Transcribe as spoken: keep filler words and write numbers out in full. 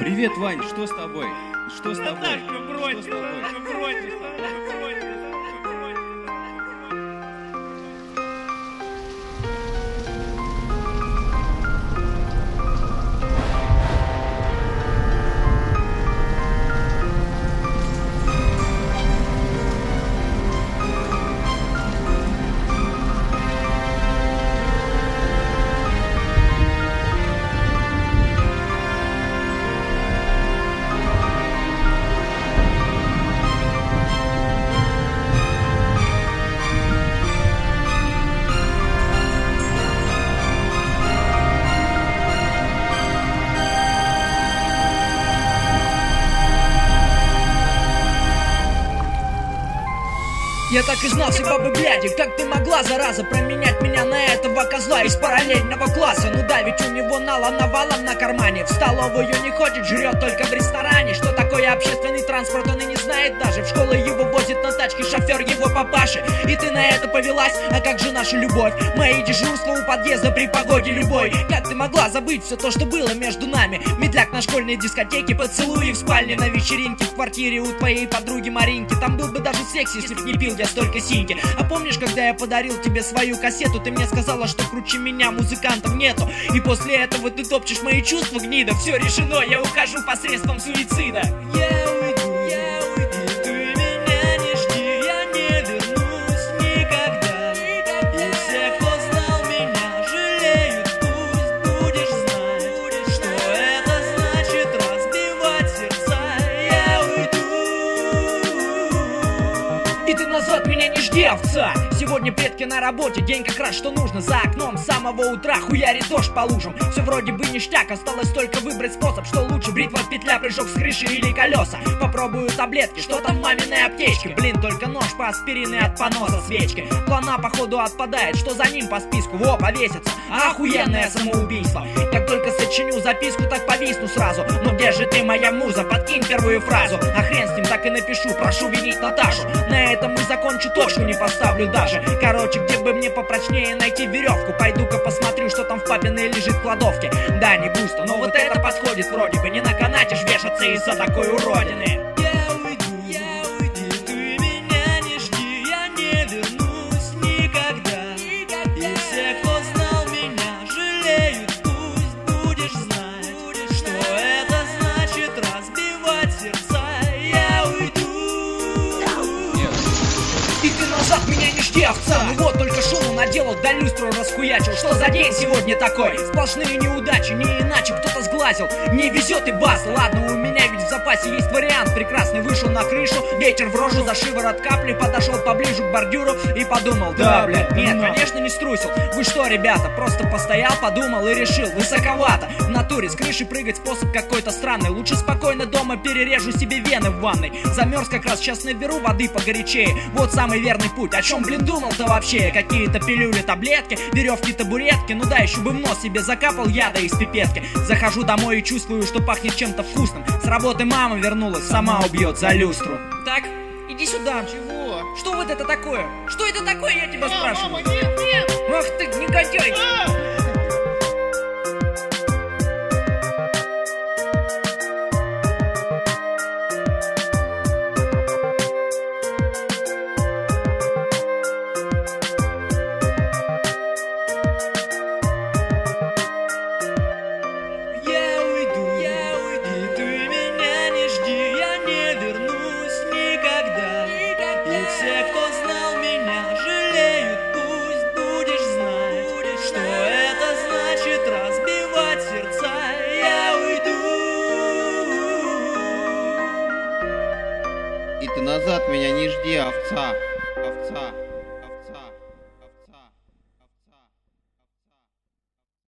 Привет, Вань, что с тобой? Что с тобой? Наташка, брось, Что с тобой? Наташка, брось, Наташка, брось, Наташка, брось. Я так и знал, все бабы бляди, как ты могла, зараза, променять меня на этого козла из параллельного класса? Ну да, ведь у него нала навалом на кармане, в столовую не ходит, жрет только в ресторане. Что такое общественный транспорт, он и не знает даже. В школу его возит на тачке шофер его папаши. И ты на это повелась, а как же наша любовь? Мои дежурства у подъезда при погоде любой. Как ты могла забыть все то, что было между нами? Медляк на школьной дискотеке, поцелуи в спальне, на вечеринке в квартире у твоей подруги Маринки. Там был бы даже секс, если б не пил я столько синьки. А помнишь, когда я подарил тебе свою кассету, ты мне сказала, что круче меня музыкантов нету. И после этого ты топчешь мои чувства, гнида. Все решено, я ухожу посредством суицида. Я уйду, я уйду, ты меня не жди, я не вернусь никогда. И все, кто знал меня, жалеют, пусть будешь знать, что это значит разбивать сердца. Я уйду, и ты назад меня не жди, овца. Сегодня предки на работе, день как раз что нужно. За окном с самого утра хуярит дождь по лужам. Все вроде бы ништяк, осталось только выбрать способ. Что лучше, бритва, петля, прыжок с крыши или колеса? Попробую таблетки, что там в маминой аптечке? Блин, только нож по аспирин и от поноса свечки. Плана походу отпадает, что за ним по списку? Во, повесится, охуенное самоубийство. Как только сочиню записку, так повисну сразу. Ну где же ты, моя муза, подкинь первую фразу. А хрен с ним, так и напишу, прошу винить Наташу. На этом и закончу, точку не поставлю даже. Короче, где бы мне попрочнее найти веревку? Пойду-ка посмотрю, что там в папиной лежит в кладовке. Да, не густо, но вот это подходит вроде бы. Не на канате ж вешаться из-за такой уродины. Я уйду, я уйду, ты меня не жди, я не вернусь никогда. И все, кто знал меня, жалеют, пусть будешь знать, что это значит разбивать сердца. Я уйду, и ты назад меня не жди, овца. Ну вот только шуму наделал, да люстру расхуячил. Что за день сегодня такой? Сплошные неудачи, не иначе кто-то сглазил. Не везет и бас, ладно, у меня ведь в запасе есть вариант прекрасный. Вышел на крышу, ветер в рожу, за шиворот капли. Подошел поближе к бордюру и подумал: да, блядь, нет, конечно не струсил. Вы что, ребята, просто постоял, подумал и решил: высоковато. В натуре с крыши прыгать способ какой-то странный. Лучше спокойно дома перережу себе вены в ванной. Замерз как раз, сейчас наберу воды погорячее. Вот самый верный путь. О чем, блин, думал-то вообще? Какие-то пилюли, таблетки, веревки, табуретки. Ну да, еще бы в нос себе закапал яда из пипетки. Захожу домой и чувствую, что пахнет чем-то вкусным. С работы мама вернулась, сама убьет за люстру. Так, иди сюда. Чего? Что вот это такое? Что это такое, я тебя А, спрашиваю? мама, нет, нет! Ах ты, негодяй! А! Я уйду, я уйду, и ты меня не жди, я не вернусь никогда. И все, кто знал меня, жалеют, пусть будешь знать, что это значит разбивать сердца. Я уйду. И ты назад меня не жди, овца. Овца.